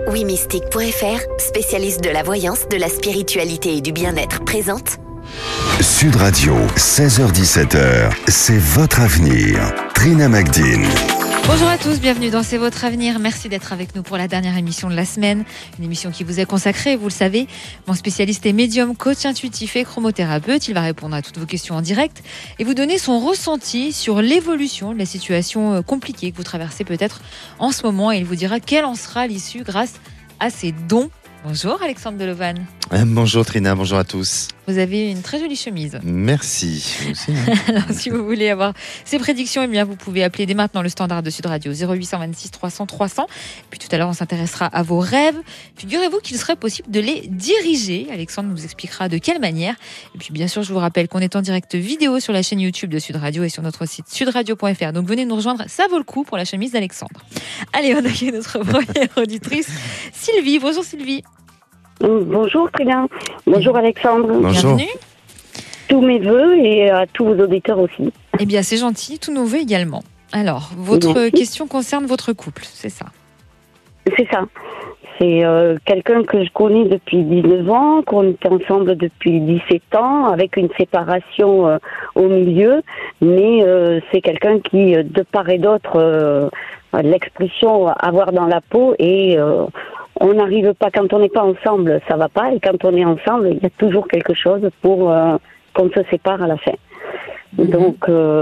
WeMystique.fr, spécialiste de la voyance, de la spiritualité et du bien-être, présente Sud Radio, 16h-17h, c'est votre avenir. Trina Magdine. Bonjour à tous, bienvenue dans C'est votre avenir. Merci d'être avec nous pour la dernière émission de la semaine. Une émission qui vous est consacrée, vous le savez. Mon spécialiste est médium, coach intuitif et chromothérapeute. Il va répondre à toutes vos questions en direct et vous donner son ressenti sur l'évolution de la situation compliquée que vous traversez peut-être en ce moment. Et il vous dira quelle en sera l'issue grâce à ses dons. Bonjour Alexandre Delevan. Bonjour Trina, bonjour à tous. Vous avez une très jolie chemise. Merci. Aussi, Alors, si vous voulez avoir ces prédictions, eh bien, vous pouvez appeler dès maintenant le standard de Sud Radio 0826 300 300. Puis tout à l'heure, on s'intéressera à vos rêves. Figurez-vous qu'il serait possible de les diriger. Alexandre nous expliquera de quelle manière. Et puis bien sûr, je vous rappelle qu'on est en direct vidéo sur la chaîne YouTube de Sud Radio et sur notre site sudradio.fr. Donc venez nous rejoindre, ça vaut le coup pour la chemise d'Alexandre. Allez, on accueille notre première auditrice, Sylvie. Bonjour Sylvie. Bonjour Trina, bonjour Alexandre. Bonjour. Bienvenue. Tous mes vœux et à tous vos auditeurs aussi. Eh bien, c'est gentil, tous nos vœux également. Alors, votre question concerne votre couple, c'est ça? C'est ça. C'est quelqu'un que je connais depuis 19 ans, qu'on était ensemble depuis 17 ans, avec une séparation au milieu. Mais c'est quelqu'un qui, de part et d'autre, l'expression avoir dans la peau et... on n'arrive pas, quand on n'est pas ensemble, ça va pas, et quand on est ensemble, il y a toujours quelque chose pour qu'on se sépare à la fin. Donc,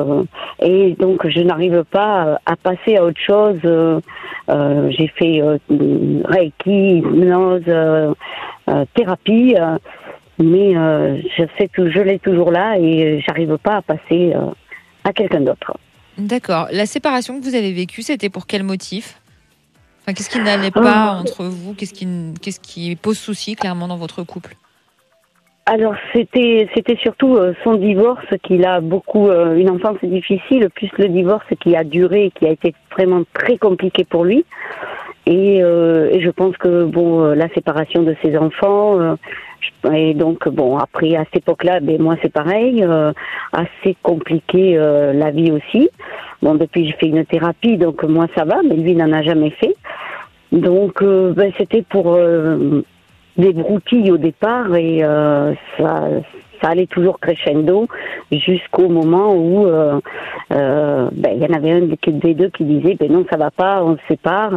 je n'arrive pas à passer à autre chose. J'ai fait Reiki, hypnose, thérapie, mais je sais que je l'ai toujours là et j'arrive pas à passer à quelqu'un d'autre. D'accord. La séparation que vous avez vécue, c'était pour quel motif ? Enfin, qu'est-ce qui n'allait pas entre vous ? Qu'est-ce qui pose souci clairement dans votre couple ? Alors c'était surtout son divorce qu'il a beaucoup une enfance difficile, plus le divorce qui a duré et qui a été vraiment très compliqué pour lui. Et je pense que la séparation de ses enfants et donc après à cette époque-là, moi c'est pareil, assez compliqué la vie aussi. Bon, depuis j'ai fait une thérapie, donc moi ça va, mais lui n'en a jamais fait. Donc c'était pour des broutilles au départ et ça allait toujours crescendo jusqu'au moment où il y en avait un des deux qui disait non ça va pas, on se sépare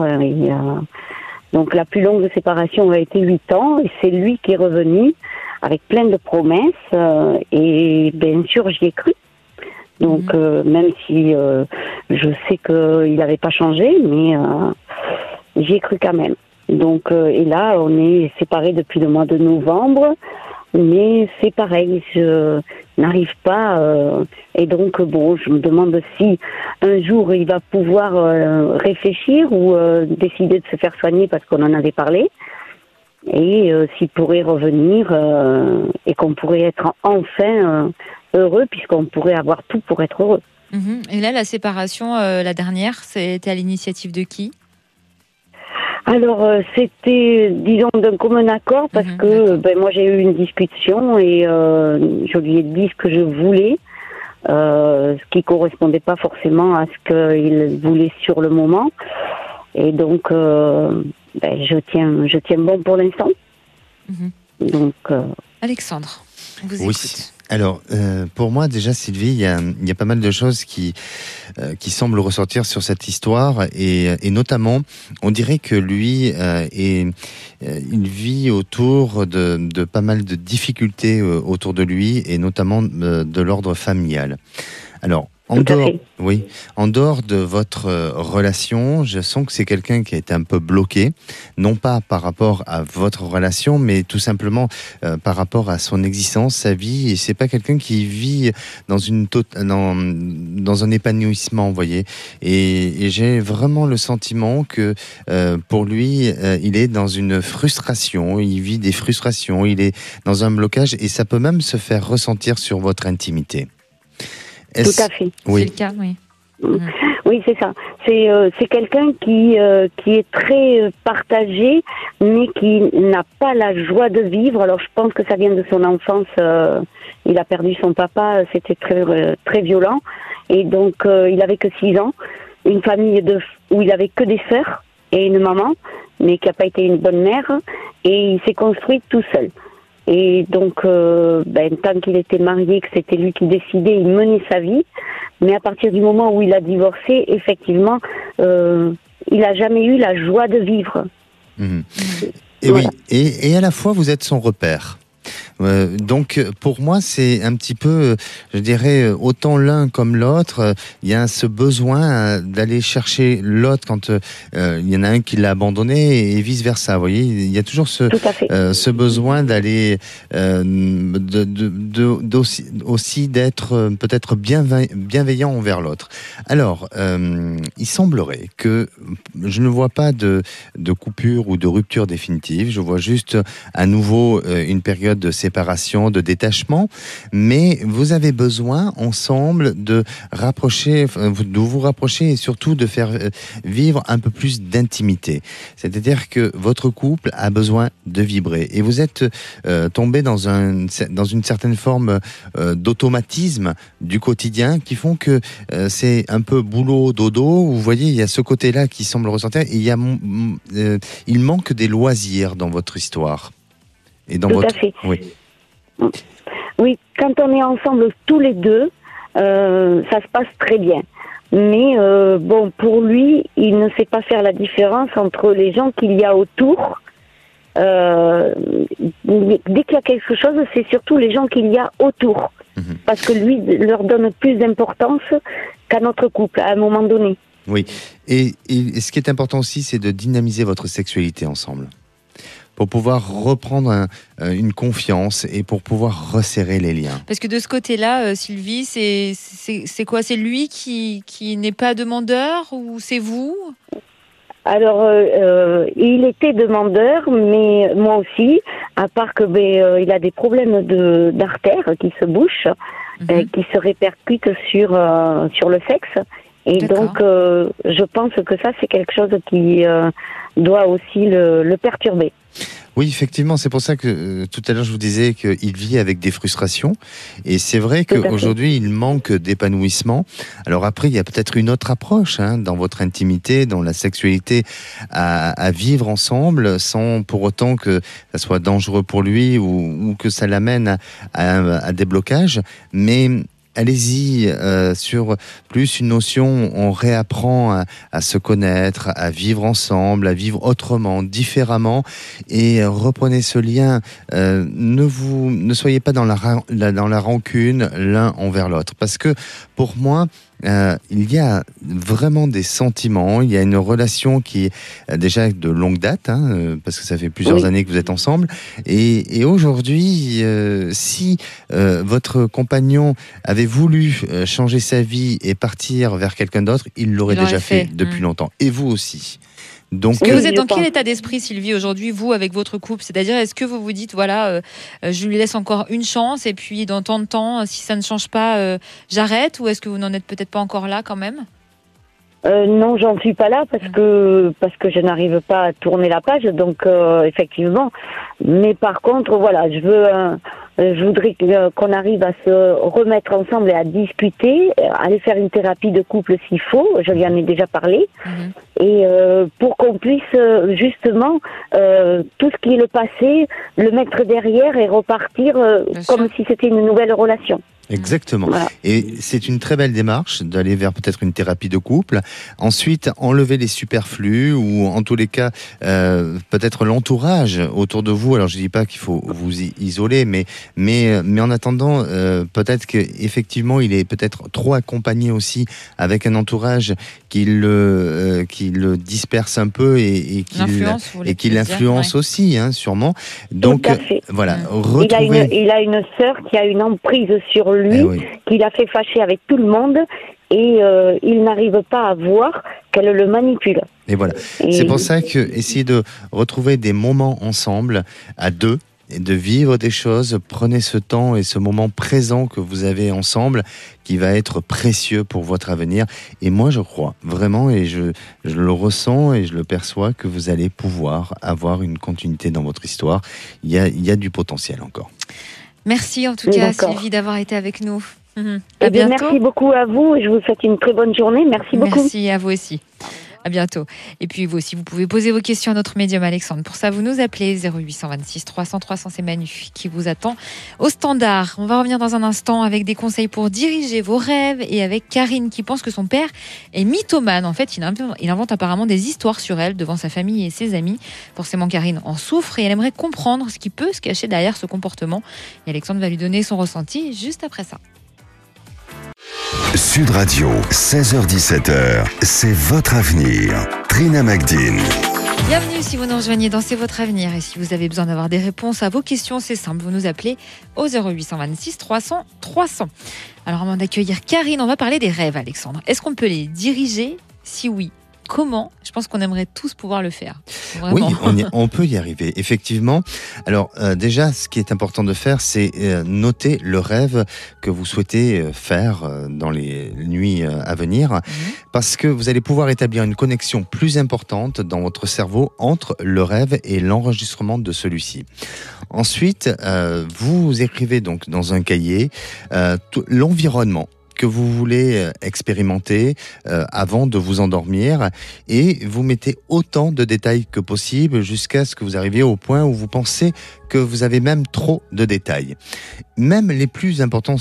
donc la plus longue séparation a été 8 ans et c'est lui qui est revenu avec plein de promesses et bien sûr j'y ai cru. Donc même si je sais qu'il n'avait pas changé, mais j'y ai cru quand même. Donc et là on est séparés depuis le mois de novembre, mais c'est pareil, je n'arrive pas et donc je me demande si un jour il va pouvoir réfléchir ou décider de se faire soigner parce qu'on en avait parlé et s'il pourrait revenir et qu'on pourrait être enfin heureux puisqu'on pourrait avoir tout pour être heureux. Et là la séparation, la dernière, c'était à l'initiative de qui ? Alors c'était disons d'un commun accord parce que moi j'ai eu une discussion et je lui ai dit ce que je voulais, ce qui correspondait pas forcément à ce qu'il voulait sur le moment et donc je tiens bon pour l'instant. Donc Alexandre, on vous écoute. Alors, pour moi, déjà, Sylvie, il y a pas mal de choses qui semblent ressortir sur cette histoire et notamment, on dirait que lui il vit autour de pas mal de difficultés autour de lui et notamment de l'ordre familial. Alors, en dehors de votre relation, je sens que c'est quelqu'un qui a été un peu bloqué, non pas par rapport à votre relation, mais tout simplement par rapport à son existence, sa vie. Et c'est pas quelqu'un qui vit dans un épanouissement, vous voyez. Et j'ai vraiment le sentiment que pour lui, il est dans une frustration, il vit des frustrations, il est dans un blocage, et ça peut même se faire ressentir sur votre intimité. Tout à fait. Oui. C'est le cas, oui. Oui, c'est ça. C'est quelqu'un qui est très partagé, mais qui n'a pas la joie de vivre. Alors, je pense que ça vient de son enfance. Il a perdu son papa, c'était très très violent, et donc il avait que 6 ans. Une famille où il avait que des sœurs et une maman. mais qui n'a pas été une bonne mère, et il s'est construit tout seul. Et donc, tant qu'il était marié, que c'était lui qui décidait, il menait sa vie. Mais à partir du moment où il a divorcé, effectivement, il n'a jamais eu la joie de vivre. Et voilà. Oui, et à la fois, vous êtes son repère. Donc pour moi c'est un petit peu, je dirais, autant l'un comme l'autre, il y a ce besoin d'aller chercher l'autre quand il y en a un qui l'a abandonné et vice versa. Vous voyez, il y a toujours ce besoin d'aller aussi d'être peut-être bienveillant envers l'autre. Alors il semblerait que je ne vois pas de coupure ou de rupture définitive, je vois juste à nouveau une période de séparation, de détachement, mais vous avez besoin ensemble de vous rapprocher et surtout de faire vivre un peu plus d'intimité. C'est-à-dire que votre couple a besoin de vibrer et vous êtes tombé dans une certaine forme d'automatisme du quotidien qui font que c'est un peu boulot dodo. Vous voyez, il y a ce côté-là qui semble ressortir et il manque des loisirs dans votre histoire. Et dans Tout à fait. Oui, quand on est ensemble tous les deux, ça se passe très bien. Mais pour lui, il ne sait pas faire la différence entre les gens qu'il y a autour. Dès qu'il y a quelque chose, c'est surtout les gens qu'il y a autour. Parce que lui leur donne plus d'importance qu'à notre couple, à un moment donné. Oui, et ce qui est important aussi, c'est de dynamiser votre sexualité ensemble. Pour pouvoir reprendre une confiance et pour pouvoir resserrer les liens. Parce que de ce côté-là, Sylvie, c'est quoi ? C'est lui qui n'est pas demandeur ou c'est vous ? Alors, il était demandeur, mais moi aussi, à part que il a des problèmes d'artères qui se bouchent, qui se répercutent sur le sexe. Et D'accord. donc, je pense que ça, c'est quelque chose qui doit aussi le perturber. Oui, effectivement, c'est pour ça que tout à l'heure je vous disais qu'il vit avec des frustrations et c'est vrai qu'aujourd'hui il manque d'épanouissement. Alors après il y a peut-être une autre approche dans votre intimité, dans la sexualité à vivre ensemble sans pour autant que ça soit dangereux pour lui ou que ça l'amène à des blocages, mais allez-y sur plus une notion, on réapprend à se connaître, à vivre ensemble, à vivre autrement, différemment, et reprenez ce lien. Ne soyez pas dans la rancune l'un envers l'autre, parce que pour moi, il y a vraiment des sentiments, il y a une relation qui est déjà de longue date, parce que ça fait plusieurs années que vous êtes ensemble, et aujourd'hui, si votre compagnon avait voulu changer sa vie et partir vers quelqu'un d'autre, il l'aurait déjà fait depuis longtemps, et vous aussi. Donc, vous êtes dans quel état d'esprit, Sylvie, aujourd'hui, vous, avec votre couple ? C'est-à-dire, est-ce que vous vous dites, voilà, je lui laisse encore une chance et puis dans tant de temps, si ça ne change pas, j'arrête ? Ou est-ce que vous n'en êtes peut-être pas encore là quand même ? Non, j'en suis pas là parce que je n'arrive pas à tourner la page, donc effectivement. Mais par contre, voilà, je voudrais qu'on arrive à se remettre ensemble et à discuter, aller faire une thérapie de couple s'il faut. Je lui en ai déjà parlé. Et pour qu'on puisse justement tout ce qui est le passé, le mettre derrière et repartir comme si c'était une nouvelle relation. Exactement. Voilà. Et c'est une très belle démarche d'aller vers peut-être une thérapie de couple. Ensuite, enlever les superflus ou en tous les cas, peut-être l'entourage autour de vous. Alors, je dis pas qu'il faut vous isoler, mais en attendant, peut-être qu'effectivement, il est peut-être trop accompagné aussi avec un entourage qui le disperse un peu et qui l'influence aussi, sûrement. Donc, voilà. Il a une sœur qui a une emprise sur lui, qui l'a fait fâcher avec tout le monde, et il n'arrive pas à voir qu'elle le manipule. Et voilà. C'est pour ça que essayez de retrouver des moments ensemble, à deux, et de vivre des choses. Prenez ce temps et ce moment présent que vous avez ensemble, qui va être précieux pour votre avenir. Et moi, je crois vraiment, et je le ressens et je le perçois, que vous allez pouvoir avoir une continuité dans votre histoire. Il y a du potentiel encore. Merci en tout cas, Sylvie, d'avoir été avec nous. À bientôt. bientôt. Merci beaucoup à vous et je vous souhaite une très bonne journée. Merci beaucoup. Merci à vous aussi. À bientôt. Et puis vous aussi, vous pouvez poser vos questions à notre médium Alexandre. Pour ça, vous nous appelez 0826 300 300. C'est Manu qui vous attend au standard. On va revenir dans un instant avec des conseils pour diriger vos rêves et avec Karine qui pense que son père est mythomane. En fait, il invente apparemment des histoires sur elle devant sa famille et ses amis. Forcément, Karine en souffre et elle aimerait comprendre ce qui peut se cacher derrière ce comportement. Et Alexandre va lui donner son ressenti juste après ça. Sud Radio, 16h-17h, c'est votre avenir. Trina Magdine. Bienvenue si vous nous rejoignez dans C'est votre avenir. Et si vous avez besoin d'avoir des réponses à vos questions, c'est simple, vous nous appelez au 0826 300 300. Alors avant d'accueillir Karine, on va parler des rêves, Alexandre. Est-ce qu'on peut les diriger? Si oui, comment? Je pense qu'on aimerait tous pouvoir le faire. Vraiment. Oui, on peut y arriver, effectivement. Alors déjà, ce qui est important de faire, c'est noter le rêve que vous souhaitez faire dans les nuits à venir, parce que vous allez pouvoir établir une connexion plus importante dans votre cerveau entre le rêve et l'enregistrement de celui-ci. Ensuite, vous écrivez donc dans un cahier l'environnement que vous voulez expérimenter avant de vous endormir, et vous mettez autant de détails que possible jusqu'à ce que vous arriviez au point où vous pensez que vous avez même trop de détails. Même les plus importants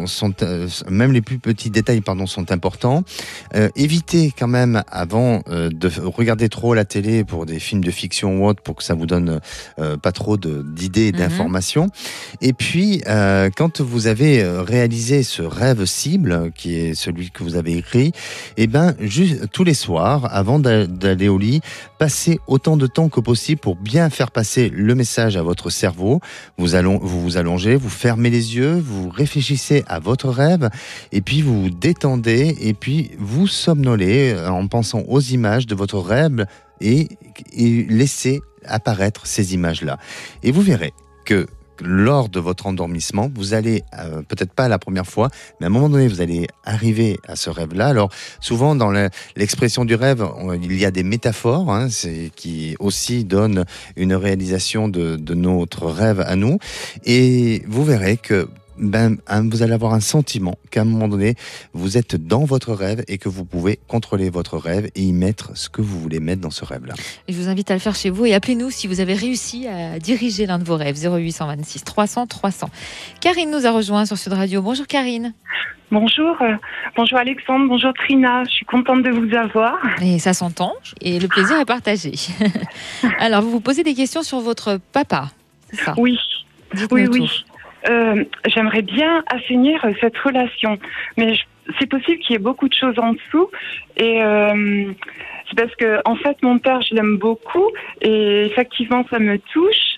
même les plus petits détails sont importants. Évitez quand même avant de regarder trop la télé pour des films de fiction ou autre, pour que ça vous donne pas trop d'idées et d'informations. Et puis quand vous avez réalisé ce rêve cible qui est celui que vous avez écrit, juste tous les soirs avant d'aller au lit, passez autant de temps que possible pour bien faire passer le message à votre cerveau. Vous vous allongez, vous fermez les yeux, vous réfléchissez à votre rêve, et puis vous vous détendez, et puis vous somnolez en pensant aux images de votre rêve et laissez apparaître ces images-là. Et vous verrez que lors de votre endormissement, vous allez, peut-être pas la première fois, mais à un moment donné, vous allez arriver à ce rêve-là. Alors, souvent, dans l'expression du rêve, il y a des métaphores, qui aussi donnent une réalisation de notre rêve à nous. Et vous verrez que vous allez avoir un sentiment qu'à un moment donné, vous êtes dans votre rêve et que vous pouvez contrôler votre rêve et y mettre ce que vous voulez mettre dans ce rêve-là. Et je vous invite à le faire chez vous et appelez-nous si vous avez réussi à diriger l'un de vos rêves. 0826 300 300. Karine nous a rejoint sur Sud Radio. Bonjour Karine. Bonjour Alexandre, bonjour Trina, je suis contente de vous avoir. Et ça s'entend, et le plaisir est partagé. Alors, vous vous posez des questions sur votre papa, c'est ça? Oui, dites-nous oui. tout. J'aimerais bien assainir cette relation, mais c'est possible qu'il y ait beaucoup de choses en dessous, et c'est parce que en fait mon père, je l'aime beaucoup et effectivement ça me touche,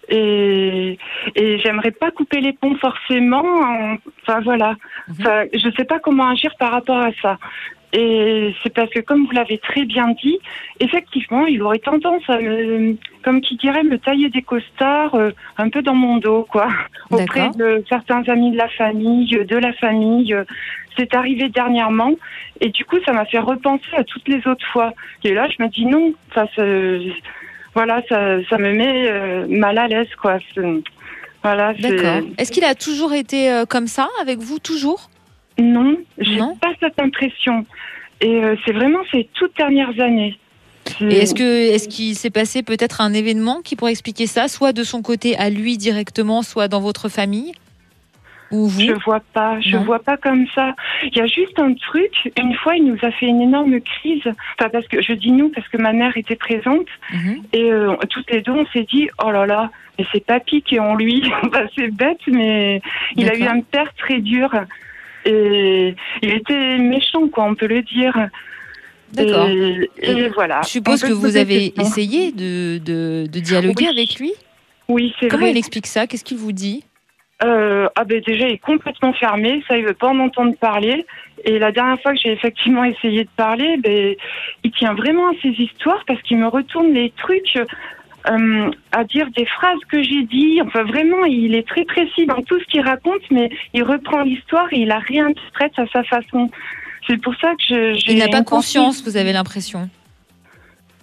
et j'aimerais pas couper les ponts forcément. Enfin voilà, je sais pas comment agir par rapport à ça. Et c'est parce que, comme vous l'avez très bien dit, effectivement, il aurait tendance à comme qui dirait, me tailler des costards un peu dans mon dos, quoi. Auprès de certains amis de la famille, C'est arrivé dernièrement. Et du coup, ça m'a fait repenser à toutes les autres fois. Et là, je me dis non, ça me met mal à l'aise, quoi. Voilà. D'accord. Est-ce qu'il a toujours été comme ça, avec vous, toujours ? Non, j'ai pas cette impression. Et c'est vraiment ces toutes dernières années. Et est-ce qu'il s'est passé peut-être un événement qui pourrait expliquer ça, soit de son côté à lui directement, soit dans votre famille, ou vous ? Je vois pas comme ça. Il y a juste un truc. Une fois, il nous a fait une énorme crise. Enfin, parce que je dis nous parce que ma mère était présente, et toutes les deux, on s'est dit oh là là, mais c'est papy qui est en lui. C'est bête, mais il a eu un père très dur. Et il était méchant, quoi, on peut le dire. D'accord. Et voilà. Je suppose que vous avez essayé de dialoguer avec lui ? Oui, c'est vrai. Comment il explique ça ? Qu'est-ce qu'il vous dit ? Déjà, il est complètement fermé. Ça, il veut pas en entendre parler. Et la dernière fois que j'ai effectivement essayé de parler, il tient vraiment à ses histoires parce qu'il me retourne les trucs... à dire des phrases que j'ai dit. Enfin, vraiment, il est très précis dans tout ce qu'il raconte, mais il reprend l'histoire et il la réinterprète à sa façon. C'est pour ça que il n'a pas conscience, vous avez l'impression.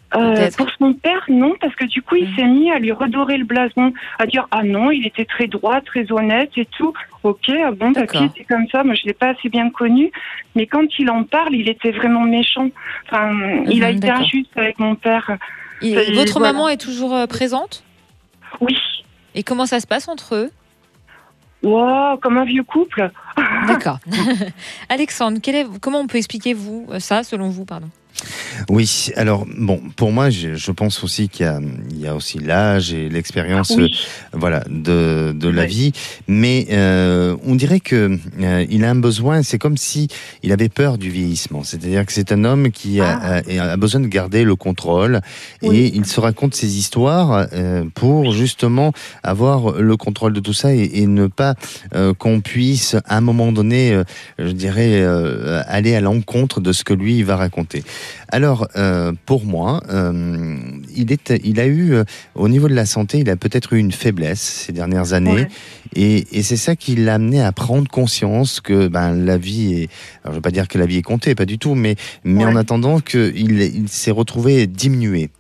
peut-être. Pour son père, non, parce que du coup, il s'est mis à lui redorer le blason, à dire ah non, il était très droit, très honnête et tout. Ok, bon, D'accord. qui était comme ça. Moi, je l'ai pas assez bien connu, mais quand il en parle, il était vraiment méchant. Enfin, il a été d'accord. injuste avec mon père. Et votre voilà. maman est toujours présente? Oui. Et comment ça se passe entre eux? Wow, comme un vieux couple. D'accord. Alexandre, comment on peut expliquer ça, selon vous, pardon? Oui, alors bon, pour moi, je pense aussi qu'il y a aussi l'âge et l'expérience, Oui. voilà, de la Oui. vie. Mais on dirait que il a un besoin. C'est comme si il avait peur du vieillissement. C'est-à-dire que c'est un homme qui a besoin de garder le contrôle Oui. et il se raconte ses histoires pour justement avoir le contrôle de tout ça et ne pas qu'on puisse à un moment donné, je dirais, aller à l'encontre de ce que lui va raconter. Alors, pour moi, il a eu, au niveau de la santé, il a peut-être eu une faiblesse ces dernières années. Ouais. Et c'est ça qui l'a amené à prendre conscience que la vie est... Alors, je ne veux pas dire que la vie est comptée, pas du tout, mais Ouais. en attendant qu'il s'est retrouvé diminué.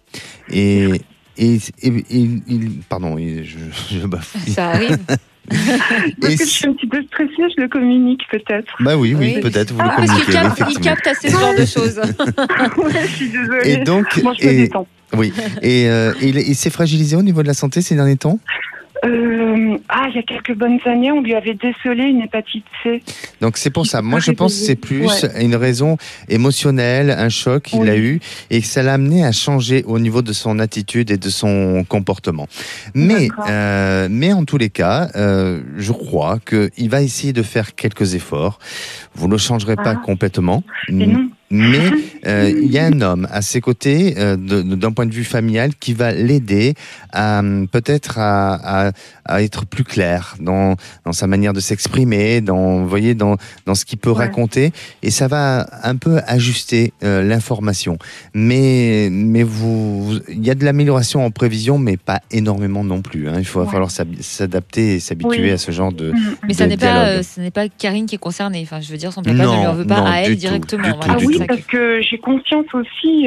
Pardon, je bafouille. Ça arrive. Parce que je suis un petit peu stressée, je le communique peut-être. Bah oui, Oui. peut-être, vous le Parce qu'il communiquez, capte, il effectivement. capte assez ce genre de choses. Ouais, je suis désolée. Et donc, Moi, je me détends. oui. Et il s'est fragilisé au niveau de la santé ces derniers temps? Il y a quelques bonnes années, on lui avait décelé une hépatite C. Donc c'est pour ça. Moi je pense que c'est plus Ouais. une raison émotionnelle, un choc qu'il Oui. a eu et que ça l'a amené à changer au niveau de son attitude et de son comportement. Mais D'accord. en tous les cas, je crois qu'il va essayer de faire quelques efforts. Vous ne le changerez pas complètement. Et non. Mais il y a un homme à ses côtés, d'un point de vue familial, qui va l'aider à peut-être à être plus clair dans sa manière de s'exprimer, dans ce qu'il peut raconter, et ça va un peu ajuster l'information. Mais il y a de l'amélioration en prévision, mais pas énormément non plus. Hein. Il va falloir s'adapter et s'habituer à ce genre de Mais de dialogue. ce n'est pas Karine qui est concernée. Enfin, je veux dire, son papa ne lui en veut Non, pas à du elle tout, directement. du Voilà, tout, c'est du ça tout. Parce que j'ai conscience aussi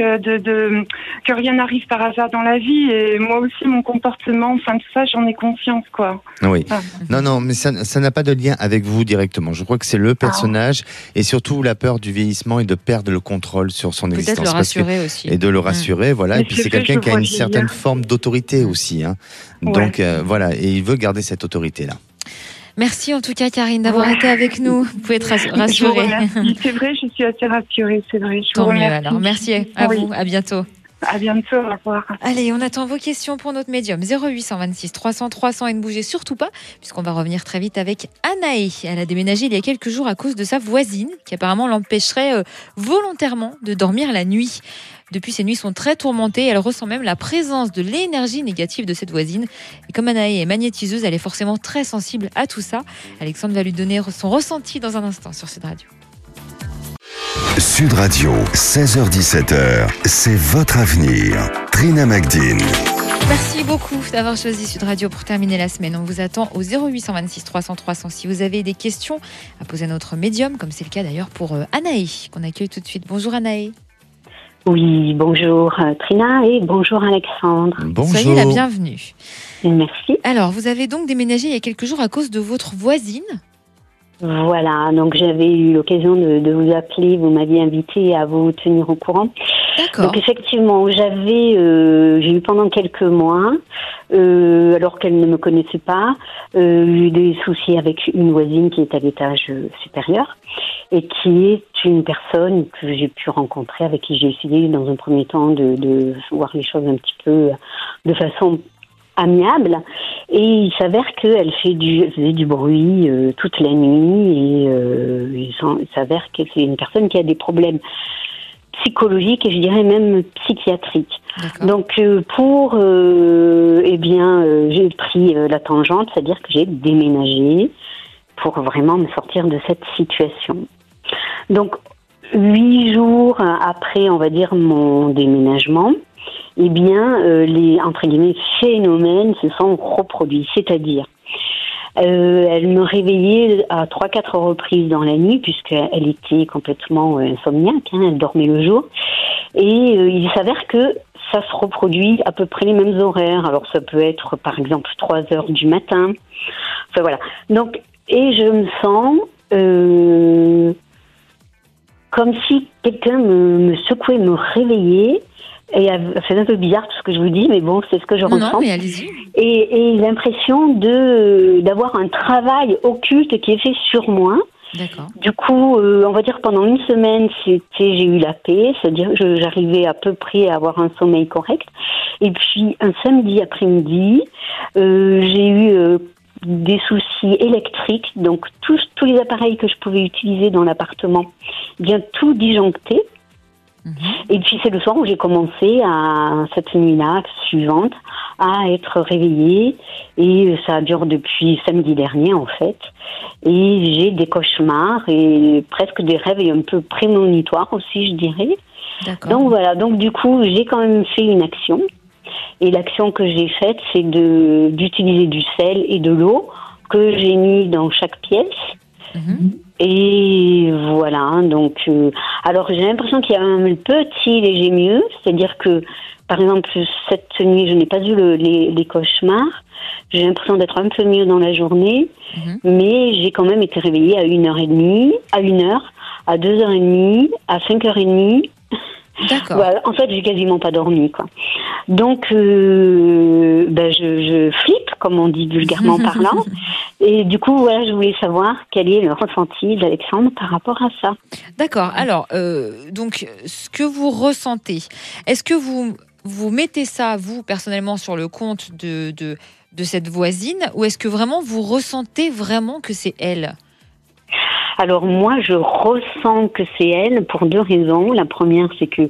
que rien n'arrive par hasard dans la vie et moi aussi mon comportement, enfin tout ça, j'en ai conscience quoi. Oui. Ah. Non, mais ça n'a pas de lien avec vous directement. Je crois que c'est le personnage et surtout la peur du vieillissement et de perdre le contrôle sur son existence. Peut-être le rassurer aussi. Et de le rassurer, voilà. Mais Et puis c'est c'est vrai, quelqu'un je qui a vois une Julien. certaine forme d'autorité aussi. Hein. Donc voilà, et il veut garder cette autorité-là. Merci en tout cas, Karine, d'avoir été avec nous. Vous pouvez être Je vous rassurée. remercie. C'est vrai, je suis assez rassurée, c'est vrai. Je vous Tant mieux remercie. alors. Merci à Oui. vous. À bientôt. À bientôt, au revoir. Allez, on attend vos questions pour notre médium. 0826 300 300 et ne bougez surtout pas, puisqu'on va revenir très vite avec Anaé. Elle a déménagé il y a quelques jours à cause de sa voisine, qui apparemment l'empêcherait volontairement de dormir la nuit. Depuis, ces nuits sont très tourmentées. Elle ressent même la présence de l'énergie négative de cette voisine. Et comme Anaé est magnétiseuse, elle est forcément très sensible à tout ça. Alexandre va lui donner son ressenti dans un instant sur Sud Radio. Sud Radio, 16h-17h, c'est votre avenir. Trina Magdine. Merci beaucoup d'avoir choisi Sud Radio pour terminer la semaine. On vous attend au 0826 300 300 si vous avez des questions à poser à notre médium, comme c'est le cas d'ailleurs pour Anaé, qu'on accueille tout de suite. Bonjour Anaé. Oui, bonjour Trina et bonjour Alexandre. Bonjour. Soyez la bienvenue. Merci. Alors, vous avez donc déménagé il y a quelques jours à cause de votre voisine. Voilà, donc j'avais eu l'occasion de vous appeler, vous m'aviez invité à vous tenir au courant. D'accord. Donc effectivement, j'ai eu pendant quelques mois, alors qu'elle ne me connaissait pas, eu des soucis avec une voisine qui est à l'étage supérieur et qui est une personne que j'ai pu rencontrer, avec qui j'ai essayé dans un premier temps de voir les choses un petit peu de façon amiable, et il s'avère qu'elle faisait du bruit toute la nuit, et il s'avère que c'est une personne qui a des problèmes psychologiques et je dirais même psychiatriques. D'accord. Donc j'ai pris la tangente, c'est-à-dire que j'ai déménagé pour vraiment me sortir de cette situation. Donc 8 jours après, on va dire, mon déménagement, eh bien, les, entre guillemets, phénomènes se sont reproduits. C'est-à-dire, elle me réveillait à 3-4 reprises dans la nuit, puisqu'elle était complètement insomniaque, hein, elle dormait le jour. Et il s'avère que ça se reproduit à peu près les mêmes horaires. Alors ça peut être par exemple 3 heures du matin. Enfin voilà. Donc, et je me sens comme si quelqu'un me secouait, me réveillait. Et c'est un peu bizarre tout ce que je vous dis, mais bon, c'est ce que je ressens. Non, mais allez-y. Et l'impression d'avoir un travail occulte qui est fait sur moi. D'accord. Du coup, on va dire pendant une semaine, j'ai eu la paix, c'est-à-dire que j'arrivais à peu près à avoir un sommeil correct. Et puis un samedi après-midi, j'ai eu des soucis électriques, donc tous les appareils que je pouvais utiliser dans l'appartement, bien tout disjoncté. Et puis c'est le soir où j'ai commencé cette nuit-là suivante à être réveillée, et ça dure depuis samedi dernier en fait, et j'ai des cauchemars et presque des rêves un peu prémonitoires aussi, je dirais. D'accord. Donc voilà, donc du coup j'ai quand même fait une action, et l'action que j'ai faite c'est d'utiliser du sel et de l'eau que j'ai mis dans chaque pièce. Et voilà, donc alors j'ai l'impression qu'il y a un petit léger mieux, c'est-à-dire que par exemple cette nuit je n'ai pas eu les cauchemars, j'ai l'impression d'être un peu mieux dans la journée, mais j'ai quand même été réveillée à 1h30, à 1h, à 2h30, à 5h30. D'accord. Voilà, en fait, j'ai quasiment pas dormi, quoi. Donc, je flippe, comme on dit vulgairement parlant. Et du coup, voilà, je voulais savoir quel est le ressenti d'Alexandre par rapport à ça. D'accord. Alors, donc, ce que vous ressentez, est-ce que vous mettez ça, vous, personnellement, sur le compte de cette voisine, ou est-ce que vraiment vous ressentez vraiment que c'est elle ? Alors moi, je ressens que c'est elle pour 2 raisons. La première, c'est que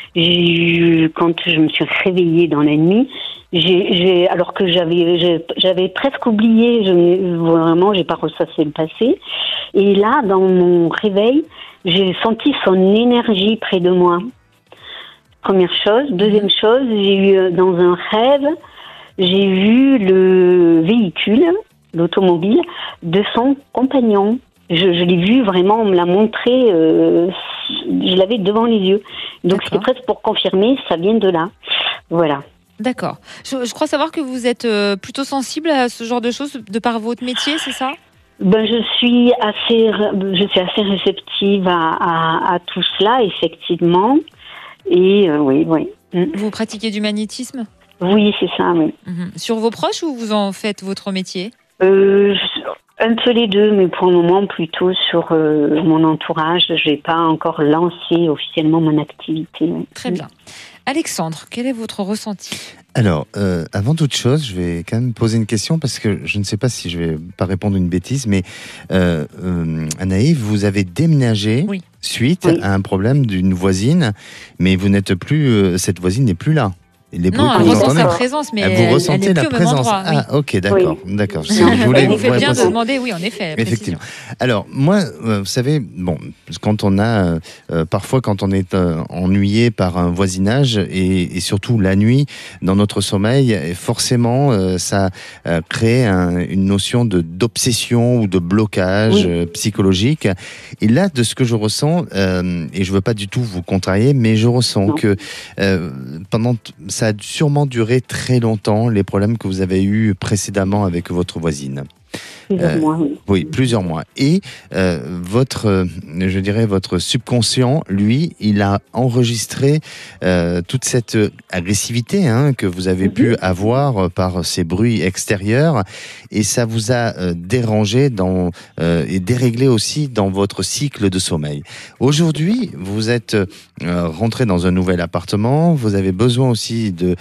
quand je me suis réveillée dans la nuit, alors que j'avais presque oublié, j'ai pas ressassé le passé. Et là, dans mon réveil, j'ai senti son énergie près de moi. Première chose. Deuxième chose, j'ai eu dans un rêve, j'ai vu le véhicule, l'automobile, de son compagnon. Je l'ai vu vraiment, on me l'a montré, je l'avais devant les yeux. Donc c'était presque pour confirmer, ça vient de là. Voilà. D'accord. Je crois savoir que vous êtes plutôt sensible à ce genre de choses de par votre métier, c'est ça ? Je suis assez réceptive à tout cela, effectivement. Et oui. Vous pratiquez du magnétisme ? Oui, c'est ça, oui. Sur vos proches ou vous en faites votre métier ? Un peu les deux, mais pour le moment plutôt sur mon entourage. Je n'ai pas encore lancé officiellement mon activité. Très bien. Alexandre, quel est votre ressenti ? Alors, avant toute chose, je vais quand même poser une question parce que je ne sais pas si je vais pas répondre une bêtise, mais Anaïs, vous avez déménagé suite à un problème d'une voisine, mais vous n'êtes plus, cette voisine n'est plus là. Les bruits que vous entendez, sa présence, mais vous ressentez la présence. Endroit, ah, ok, d'accord, d'accord. Je voulais vous faites bien de demander, oui, en effet. Effectivement. Alors, moi, vous savez, bon, quand on a, parfois, quand on est ennuyé par un voisinage et surtout la nuit dans notre sommeil, forcément, ça crée une notion d'obsession ou de blocage psychologique. Et là, de ce que je ressens, et je veux pas du tout vous contrarier, mais je ressens que pendant ça a sûrement duré très longtemps, les problèmes que vous avez eus précédemment avec votre voisine. Plusieurs mois, oui, plusieurs mois. Et votre subconscient, lui, il a enregistré toute cette agressivité que vous avez pu avoir par ces bruits extérieurs, et ça vous a dérangé et déréglé aussi dans votre cycle de sommeil. Aujourd'hui, vous êtes rentré dans un nouvel appartement, vous avez besoin aussi de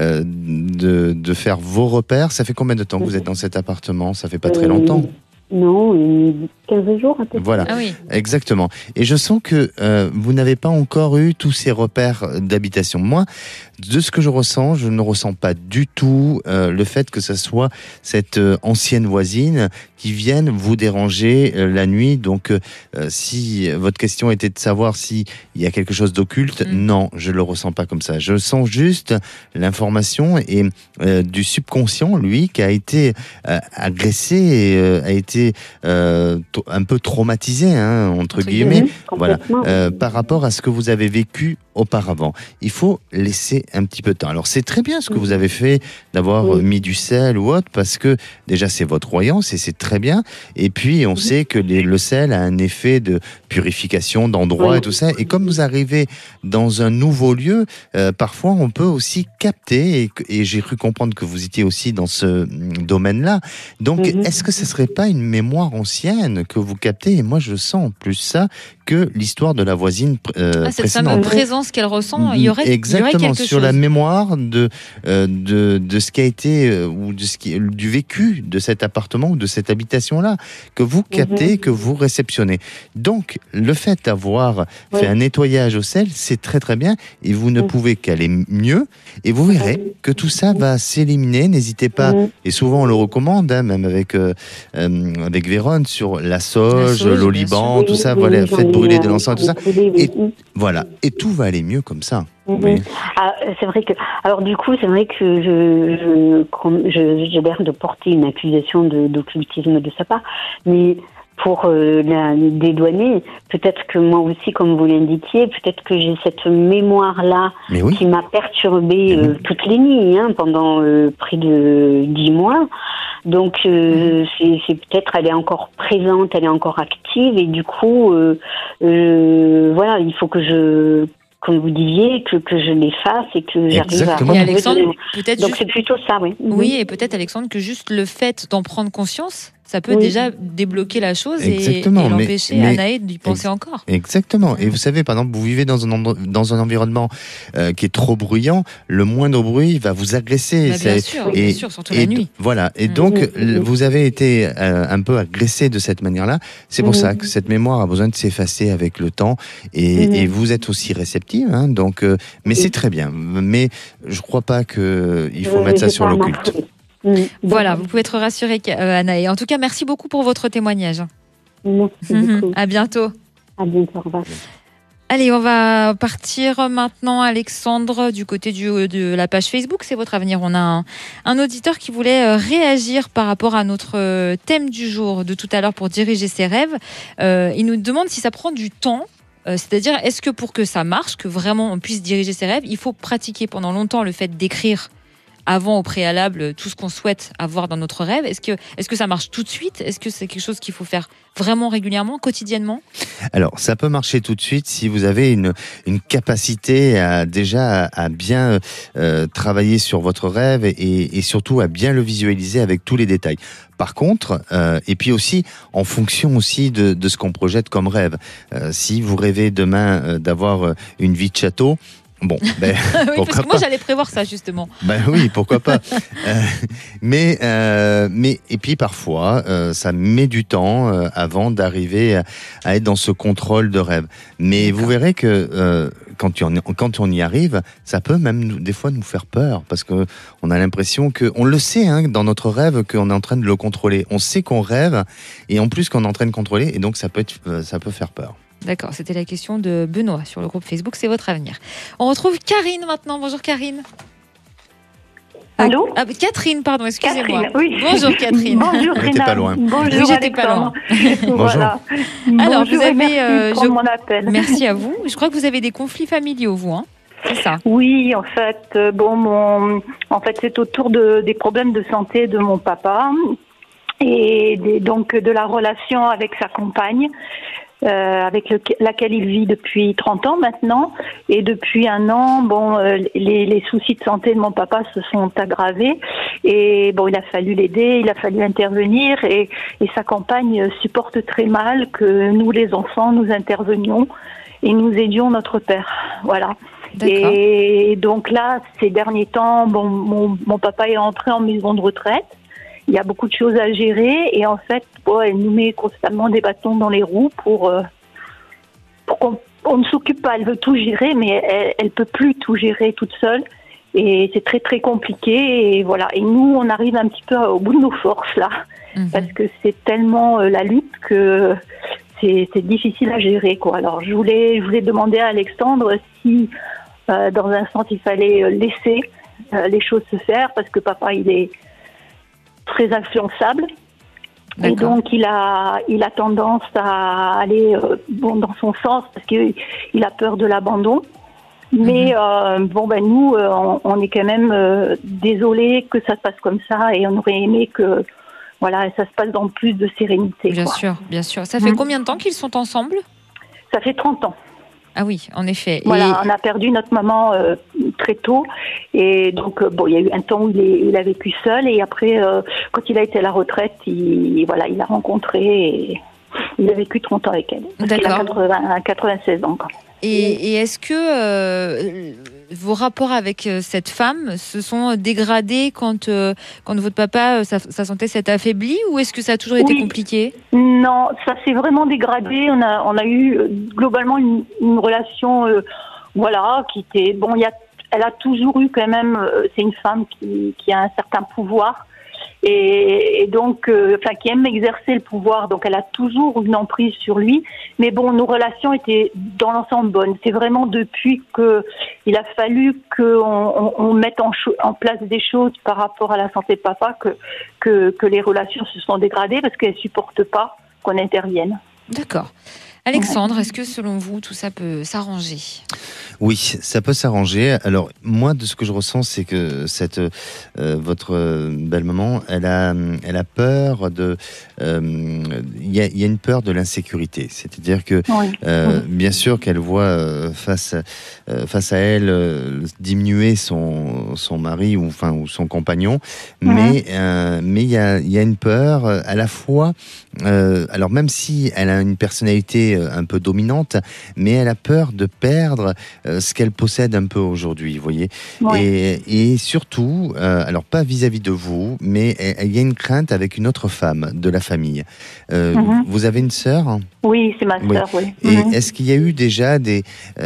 faire vos repères. Ça fait combien de temps que vous êtes dans cet appartement ? Ça fait pas très longtemps. Non, 15 jours à peu près. Voilà, exactement. Et je sens que vous n'avez pas encore eu tous ces repères d'habitation. Moi, de ce que je ressens, je ne ressens pas du tout le fait que ce soit cette ancienne voisine qui vienne vous déranger la nuit. Donc, si votre question était de savoir s'il y a quelque chose d'occulte, non, je ne le ressens pas comme ça. Je sens juste l'information et du subconscient, lui, qui a été agressé et a été un peu traumatisé, entre guillemets, voilà, par rapport à ce que vous avez vécu auparavant. Il faut laisser un petit peu de temps. Alors c'est très bien ce que vous avez fait d'avoir mis du sel ou autre, parce que déjà c'est votre croyance et c'est très bien. Et puis on sait que le sel a un effet de purification d'endroits et tout ça. Et comme vous arrivez dans un nouveau lieu, parfois on peut aussi capter, et j'ai cru comprendre que vous étiez aussi dans ce domaine-là. Donc est-ce que ce serait pas une mémoire ancienne que vous captez? Et moi je sens en plus ça que l'histoire de la voisine cette précédente. présence qu'elle ressent, il y aurait quelque sur chose. la mémoire de ce qui a été ou du vécu de cet appartement ou de cette habitation-là, que vous captez, que vous réceptionnez. Donc, le fait d'avoir fait un nettoyage au sel, c'est très très bien, et vous ne pouvez qu'aller mieux, et vous verrez que tout ça va s'éliminer. N'hésitez pas, et souvent on le recommande, hein, même avec Véronne, sur la sauge, l'oliban, tout ça, voilà, faites brûler de l'encens, tout ça, et voilà, et tout va aller mieux comme ça. Oui. Ah, c'est vrai que, alors du coup, c'est vrai que j'ai l'air de porter une accusation d'occultisme de sa part, mais pour la dédouaner, peut-être que moi aussi, comme vous l'indiquiez, peut-être que j'ai cette mémoire-là qui m'a perturbée toutes les nuits, pendant près de 10 mois. Donc, c'est peut-être, elle est encore présente, elle est encore active, et du coup, voilà, il faut que comme vous disiez, que je l'efface et que j'arrive à... Et Alexandre, peut-être donc c'est plutôt ça, oui. Oui, et peut-être, Alexandre, que juste le fait d'en prendre conscience, ça peut déjà débloquer la chose et l'empêcher Anaé d'y penser encore. Exactement. Et vous savez, par exemple, vous vivez dans un environnement qui est trop bruyant, le moindre bruit va vous agresser. Bien sûr, surtout la nuit. Voilà. Et donc, vous avez été un peu agressé de cette manière-là. C'est pour ça que cette mémoire a besoin de s'effacer avec le temps. Et vous êtes aussi réceptive. Hein, donc, mais c'est très bien. Mais je ne crois pas qu'il faut mettre ça sur l'occulte. Voilà, vous pouvez être rassurée, Anaé. En tout cas, merci beaucoup pour votre témoignage. Merci beaucoup. À bientôt. À bientôt, au revoir. Allez, on va partir maintenant, Alexandre, du côté de la page Facebook. C'est votre avenir. On a un auditeur qui voulait réagir par rapport à notre thème du jour de tout à l'heure pour diriger ses rêves. Il nous demande si ça prend du temps. C'est-à-dire, est-ce que pour que ça marche, que vraiment on puisse diriger ses rêves, il faut pratiquer pendant longtemps le fait d'écrire avant, au préalable, tout ce qu'on souhaite avoir dans notre rêve. Est-ce que ça marche tout de suite? Est-ce que c'est quelque chose qu'il faut faire vraiment régulièrement, quotidiennement? Alors, ça peut marcher tout de suite si vous avez une capacité à bien travailler sur votre rêve et surtout à bien le visualiser avec tous les détails. Par contre, et puis aussi en fonction aussi de ce qu'on projette comme rêve. Si vous rêvez demain d'avoir une vie de château, bon, oui, parce que moi j'allais prévoir ça justement. Oui, pourquoi pas. Mais et puis parfois ça met du temps avant d'arriver à être dans ce contrôle de rêve. Mais vous verrez que quand on y arrive, ça peut même des fois nous faire peur, parce que on a l'impression on le sait dans notre rêve qu'on est en train de le contrôler. On sait qu'on rêve et en plus qu'on est en train de contrôler, et donc ça peut faire peur. D'accord, c'était la question de Benoît sur le groupe Facebook, c'est votre avenir. On retrouve Karine maintenant. Bonjour Karine. Allô ? Catherine, pardon, excusez-moi. Catherine, oui. Bonjour Catherine. Bonjour Réna. Pas loin. Bonjour oui, j'étais pas loin. Voilà. Alors, bonjour, vous avez mon appel. Merci à vous. Je crois que vous avez des conflits familiaux, vous, hein ? C'est ça. Oui, en fait, c'est autour des problèmes de santé de mon papa et donc de la relation avec sa compagne. Avec laquelle il vit depuis 30 ans maintenant. Et depuis un an, les soucis de santé de mon papa se sont aggravés. Et il a fallu l'aider, il a fallu intervenir. Et sa compagne supporte très mal que nous, les enfants, nous intervenions et nous aidions notre père. Voilà. D'accord. Et donc là, ces derniers temps, mon papa est entré en maison de retraite. Il y a beaucoup de choses à gérer et en fait, elle nous met constamment des bâtons dans les roues pour qu'on ne s'occupe pas. Elle veut tout gérer, mais elle peut plus tout gérer toute seule et c'est très très compliqué. Et voilà. Et nous, on arrive un petit peu au bout de nos forces là, parce que c'est tellement la lutte que c'est difficile à gérer, quoi. Alors, je voulais demander à Alexandre si, dans un sens, il fallait laisser les choses se faire parce que papa, il est très influençable. D'accord. Et donc il a tendance à aller dans son sens parce qu'il a peur de l'abandon. Mais nous, on est quand même désolés que ça se passe comme ça et on aurait aimé que ça se passe dans plus de sérénité. Bien sûr, bien sûr. Ça fait combien de temps qu'ils sont ensemble ? Ça fait 30 ans. Ah oui, en effet. Voilà, on a perdu notre maman très tôt. Et donc, il y a eu un temps où il a vécu seul. Et après, quand il a été à la retraite, il a rencontré et il a vécu 30 ans avec elle. D'accord. Il a 96 ans. Et est-ce que vos rapports avec cette femme se sont dégradés quand votre papa, sa santé s'est affaiblie, ou est-ce que ça a toujours été compliqué ? Non, ça s'est vraiment dégradé. On a eu globalement une relation, qui était elle a toujours eu quand même. C'est une femme qui a un certain pouvoir. Et donc, qui aime exercer le pouvoir, donc elle a toujours une emprise sur lui. Mais nos relations étaient dans l'ensemble bonnes. C'est vraiment depuis qu'il a fallu qu'on mette en place des choses par rapport à la santé de papa que les relations se sont dégradées parce qu'elle supporte pas qu'on intervienne. D'accord. Alexandre, est-ce que selon vous, tout ça peut s'arranger ? Oui, ça peut s'arranger. Alors, moi, de ce que je ressens, c'est que votre belle-maman, elle a peur de... Il y a une peur de l'insécurité. C'est-à-dire que, bien sûr qu'elle voit face à elle diminuer son mari ou son compagnon, mais il y a une peur à la fois... alors, même si elle a une personnalité un peu dominante, mais elle a peur de perdre ce qu'elle possède un peu aujourd'hui, vous voyez. Et surtout, alors pas vis-à-vis de vous, mais il y a une crainte avec une autre femme de la famille. Vous avez une sœur ? Oui, c'est ma sœur, oui. Et est-ce qu'il y a eu déjà des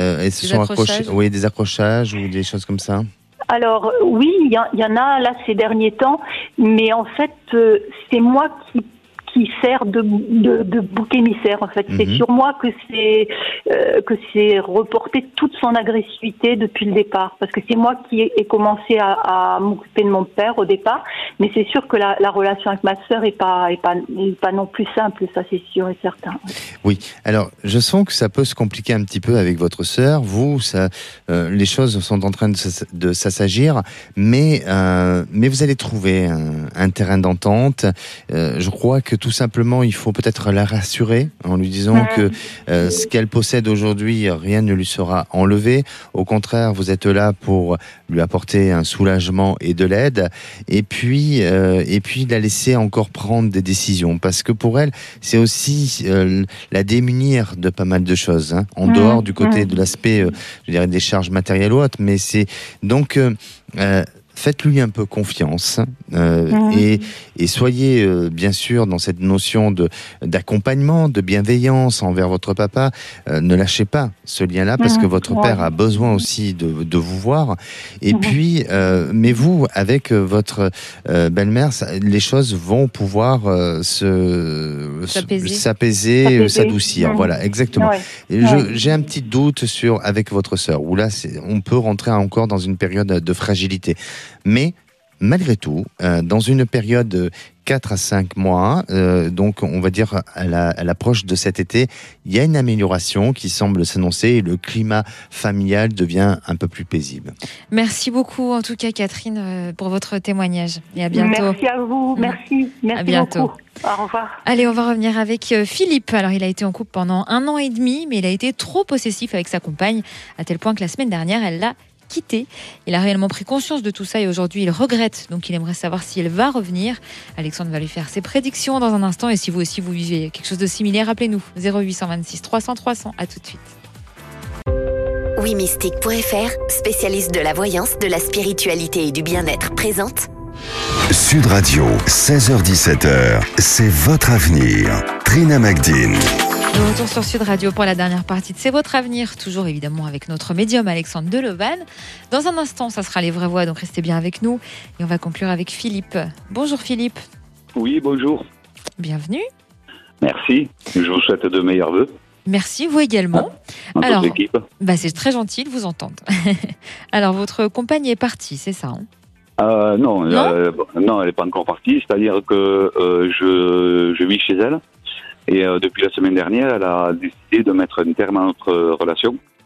accrochages ou des choses comme ça ? Alors oui, il y en a là ces derniers temps, mais en fait, c'est moi qui sert de bouc émissaire en fait. C'est sur moi que c'est reporté toute son agressivité depuis le départ, parce que c'est moi qui ai commencé à m'occuper de mon père au départ, mais c'est sûr que la relation avec ma sœur est pas non plus simple, ça c'est sûr et certain. Oui, alors je sens que ça peut se compliquer un petit peu avec votre sœur. Vous, les choses sont en train de s'assagir, mais vous allez trouver un terrain d'entente. Je crois que tout simplement, il faut peut-être la rassurer en lui disant que ce qu'elle possède aujourd'hui, rien ne lui sera enlevé. Au contraire, vous êtes là pour lui apporter un soulagement et de l'aide, et puis la laisser encore prendre des décisions, parce que pour elle, c'est aussi la démunir de pas mal de choses, en dehors du côté de l'aspect, je dirais, des charges matérielles ou autres, mais c'est donc... faites-lui un peu confiance et soyez bien sûr dans cette notion d'accompagnement, de bienveillance envers votre papa. Ne lâchez pas ce lien-là, parce que votre père a besoin aussi de vous voir. Et puis, mais vous, avec votre belle-mère, les choses vont pouvoir s'apaiser, s'adoucir. Voilà, exactement. J'ai un petit doute avec votre sœur, où là, on peut rentrer encore dans une période de fragilité. Mais malgré tout, dans une période de 4 à 5 mois, donc on va dire à l'approche de cet été, il y a une amélioration qui semble s'annoncer et le climat familial devient un peu plus paisible. Merci beaucoup en tout cas Catherine pour votre témoignage, et à bientôt. Merci à vous, merci à bientôt. Beaucoup. Au revoir. Allez, on va revenir avec Philippe. Alors il a été en couple pendant 1 an et demi, mais il a été trop possessif avec sa compagne, à tel point que la semaine dernière, elle l'a quitté. Il a réellement pris conscience de tout ça et aujourd'hui il regrette, donc il aimerait savoir si elle va revenir. Alexandre va lui faire ses prédictions dans un instant, et si vous aussi vous vivez quelque chose de similaire, appelez-nous 0826 300 300. À tout de suite. WeMystique.fr, spécialiste de la voyance, de la spiritualité et du bien-être, présente Sud Radio, 16h-17h, c'est votre avenir. Trina Magdine. De retour sur Sud Radio pour la dernière partie de C'est votre avenir, toujours évidemment avec notre médium Alexandre Delevanne. Dans un instant, ça sera les vraies voix, donc restez bien avec nous. Et on va conclure avec Philippe. Bonjour Philippe. Oui, bonjour. Bienvenue. Merci, je vous souhaite de meilleurs vœux. Merci, vous également. Alors, toute l'équipe. C'est très gentil de vous entendre. Alors, votre compagne est partie, c'est ça Non, elle n'est pas encore partie. C'est-à-dire que je vis chez elle. Et depuis la semaine dernière, elle a décidé de mettre un terme à notre relation.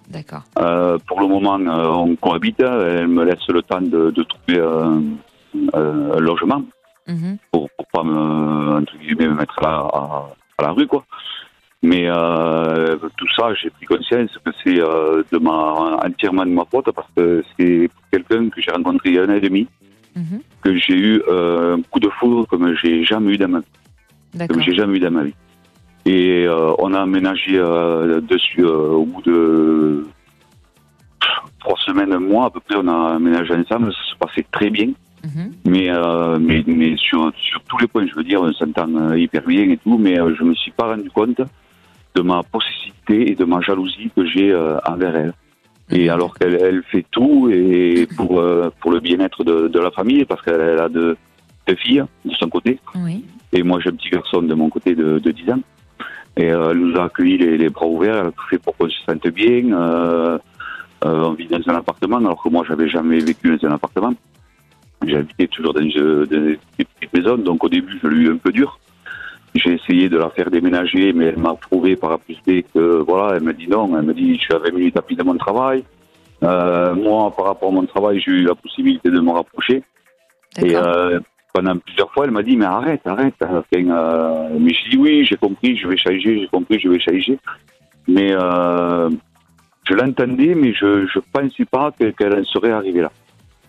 D'accord. Pour le moment, on cohabite. Elle me laisse le temps de trouver un logement pour pas entre guillemets, me mettre à la rue, quoi. Mais tout ça, j'ai pris conscience que c'est entièrement de ma faute, parce que c'est quelqu'un que j'ai rencontré il y a 1 an et demi, que j'ai eu un coup de foudre comme j'ai jamais eu dans ma vie. Et on a aménagé dessus au bout de 3 semaines, 1 mois à peu près, on a aménagé ensemble, ça se passait très bien. Mais sur tous les points, je veux dire, on s'entend hyper bien et tout, mais je me suis pas rendu compte de ma possessivité et de ma jalousie que j'ai envers elle. Et alors qu'elle fait tout et pour le bien-être de la famille, parce qu'elle a 2 filles de son côté, et moi j'ai un petit garçon de mon côté de 10 ans. Et elle nous a accueillis les bras ouverts, elle a tout fait pour qu'on se sente bien. On vit dans un appartement, alors que moi j'avais jamais vécu dans un appartement. J'ai habité toujours dans des petites maisons, donc au début je l'ai eu un peu dur. J'ai essayé de la faire déménager, mais elle m'a prouvé par A plus B que voilà, elle m'a dit non, elle m'a dit je suis à 20 minutes à pied de mon travail. Moi, par rapport à mon travail, j'ai eu la possibilité de me rapprocher. Et pendant plusieurs fois, elle m'a dit mais arrête. Mais j'ai dit oui, j'ai compris, je vais changer. Mais je l'entendais, mais je pensais pas qu'elle en serait arrivée là.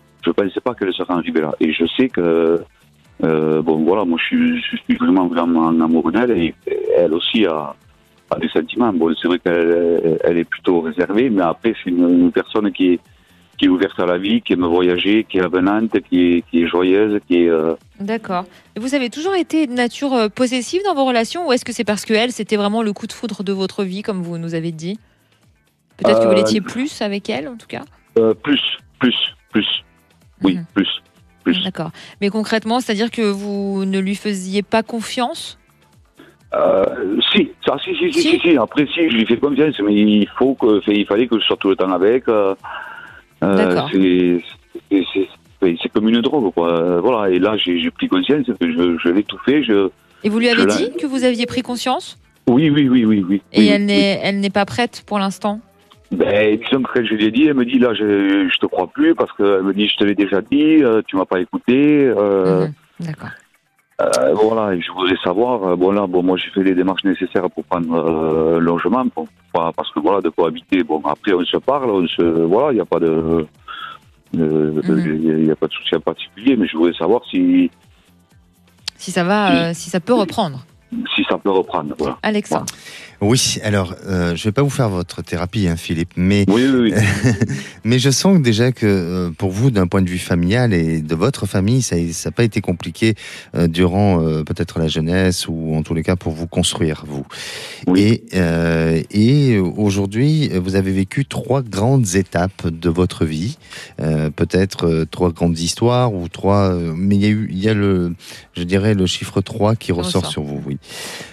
Et je sais que moi je suis vraiment amoureux d'elle, et elle aussi a des sentiments. Bon, c'est vrai qu'elle est plutôt réservée, mais après c'est une personne qui est ouverte à la vie, qui aime voyager, qui est avenante, qui est joyeuse, qui est... D'accord. Et vous avez toujours été de nature possessive dans vos relations, ou est-ce que c'est parce que elle, c'était vraiment le coup de foudre de votre vie, comme vous nous avez dit? Peut-être que vous l'étiez plus avec elle, en tout cas? Plus. Oui, plus. D'accord. Mais concrètement, c'est-à-dire que vous ne lui faisiez pas confiance? Si. Après, si, je lui fais confiance, mais il fallait que je sois tout le temps avec. D'accord. C'est comme une drogue, quoi. Voilà. Et là, j'ai pris conscience que je l'ai tout fait. Et vous lui avez dit que vous aviez pris conscience? Oui. Et elle n'est pas prête pour l'instant? Disons que je lui ai dit, elle me dit là, je te crois plus, parce qu'elle me dit je te l'ai déjà dit, tu m'as pas écouté. D'accord. Voilà, et je voudrais savoir. Moi j'ai fait les démarches nécessaires pour prendre un logement, parce que voilà, de cohabiter. Bon, après on se parle, il n'y a pas de, il y a pas de souci en particulier, mais je voudrais savoir si ça va, si ça peut reprendre. Si ça peut reprendre, voilà. Alexandre. Oui, alors, je ne vais pas vous faire votre thérapie, hein, Philippe, mais, oui. mais je sens déjà que pour vous, d'un point de vue familial et de votre famille, ça n'a pas été compliqué durant peut-être la jeunesse, ou en tous les cas pour vous construire, vous. Oui. Et aujourd'hui, vous avez vécu 3 grandes étapes de votre vie, peut-être 3 grandes histoires, ou 3... mais il y a le chiffre 3 qui ressort sur vous, oui.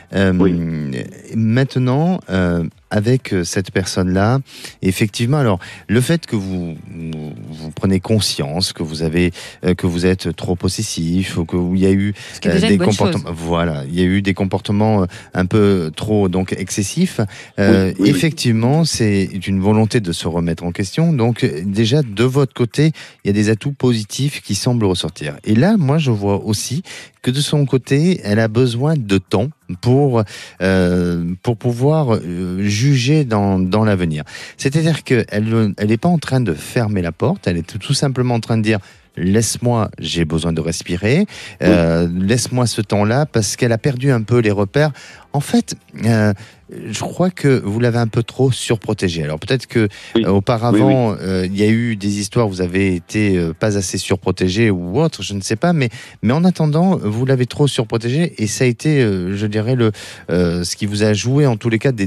Maintenant, avec cette personne-là, effectivement, alors le fait que vous prenez conscience que vous êtes trop possessif, ou qu'il y a eu des comportements, il y a eu des comportements un peu trop excessifs. Effectivement, c'est une volonté de se remettre en question. Donc déjà de votre côté, il y a des atouts positifs qui semblent ressortir. Et là, moi, je vois aussi que de son côté, elle a besoin de temps pour pouvoir juger dans l'avenir. C'est-à-dire qu'elle n'est pas en train de fermer la porte, elle est tout simplement en train de dire « laisse-moi, j'ai besoin de respirer, laisse-moi ce temps-là » parce qu'elle a perdu un peu les repères. En fait, je crois que vous l'avez un peu trop surprotégée. Alors peut-être que auparavant, il y a eu des histoires où vous avez été pas assez surprotégée ou autre, je ne sais pas, mais en attendant, vous l'avez trop surprotégée, et ça a été, je dirais, ce qui vous a joué en tous les cas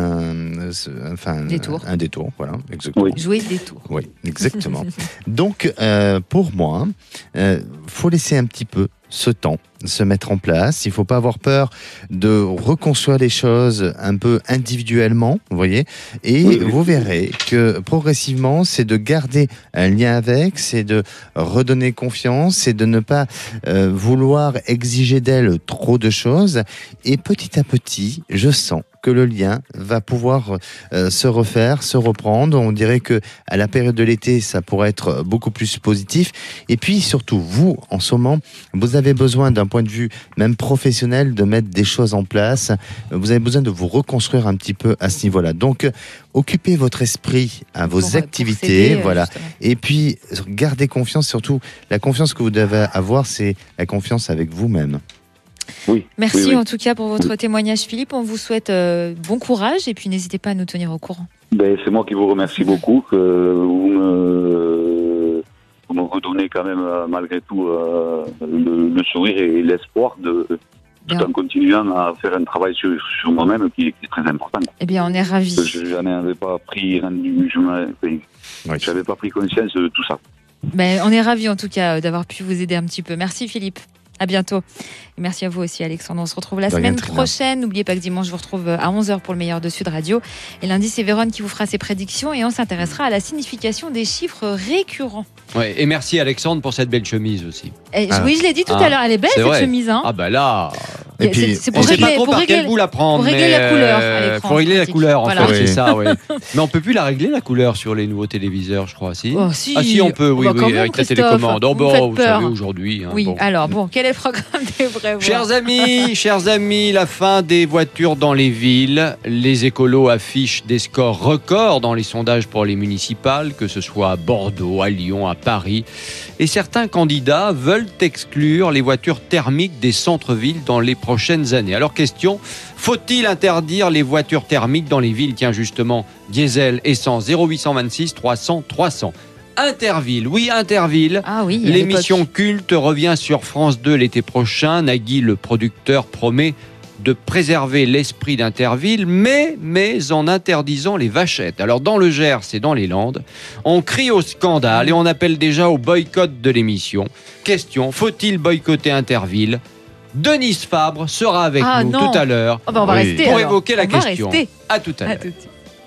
un détour, voilà, exactement. Jouer des tours. Oui, exactement. Donc, pour moi, faut laisser un petit peu ce temps se mettre en place. Il ne faut pas avoir peur de reconstruire les choses un peu individuellement, vous voyez, et vous verrez que progressivement, c'est de garder un lien avec, c'est de redonner confiance, c'est de ne pas vouloir exiger d'elle trop de choses, et petit à petit, je sens que le lien va pouvoir se refaire, se reprendre. On dirait que à la période de l'été, ça pourrait être beaucoup plus positif. Et puis surtout, vous, en ce moment, vous avez besoin d'un point de vue même professionnel de mettre des choses en place. Vous avez besoin de vous reconstruire un petit peu à ce niveau-là. Donc, occupez votre esprit à vos activités, s'aider, voilà. justement. Et puis, gardez confiance. Surtout, la confiance que vous devez avoir, c'est la confiance avec vous-même. Oui. Merci oui. en tout cas pour votre témoignage, Philippe. On vous souhaite bon courage et puis n'hésitez pas à nous tenir au courant. C'est moi qui vous remercie beaucoup, que vous me redonnez quand même malgré tout le sourire et l'espoir tout en continuant à faire un travail sur moi-même qui est très important. Eh bien, on est ravis. Je n'en avais pas pris j'avais pas pris conscience de tout ça. Ben, on est ravis en tout cas d'avoir pu vous aider un petit peu. Merci Philippe. À bientôt. Et merci à vous aussi, Alexandre. On se retrouve la semaine prochaine. N'oubliez pas que dimanche, je vous retrouve à 11h pour le meilleur de Sud Radio. Et lundi, c'est Vérone qui vous fera ses prédictions et on s'intéressera à la signification des chiffres récurrents. Ouais, et merci Alexandre pour cette belle chemise aussi. Oui, je l'ai dit tout à l'heure. Elle est belle cette chemise. Hein. Ah bah là. Et puis, c'est pour je sais régler, pas trop par quel bout la prendre. Pour régler la couleur à l'écran. Faut régler la couleur, en voilà. fait, c'est ça, ouais. Mais on peut plus la régler, la couleur, sur les nouveaux téléviseurs, je crois, si. Oh, si. Ah si, on peut, oui, Bah, même, avec la Christophe, télécommande. Oh, vous faites vous peur. savez, aujourd'hui. Hein, Oui, bon. alors, quel est le programme des vrais voix? Chers amis, la fin des voitures dans les villes. Les écolos affichent des scores records dans les sondages pour les municipales, que ce soit à Bordeaux, à Lyon, à Paris. Et certains candidats veulent exclure les voitures thermiques des centres-villes dans les prochaines années. Alors question, faut-il interdire les voitures thermiques dans les villes? Tiens justement, diesel, essence, 0826 300 300. Interville, oui Interville. Ah oui, l'émission culte revient sur France 2 l'été prochain. Nagui, le producteur, promet de préserver l'esprit d'Interville, mais en interdisant les vachettes. Alors dans le Gers et dans les Landes, on crie au scandale et on appelle déjà au boycott de l'émission. Question, faut-il boycotter Interville? Denise Fabre sera avec nous tout à l'heure on va rester, pour alors. évoquer la on va question. rester. À tout à l'heure. À tout de suite.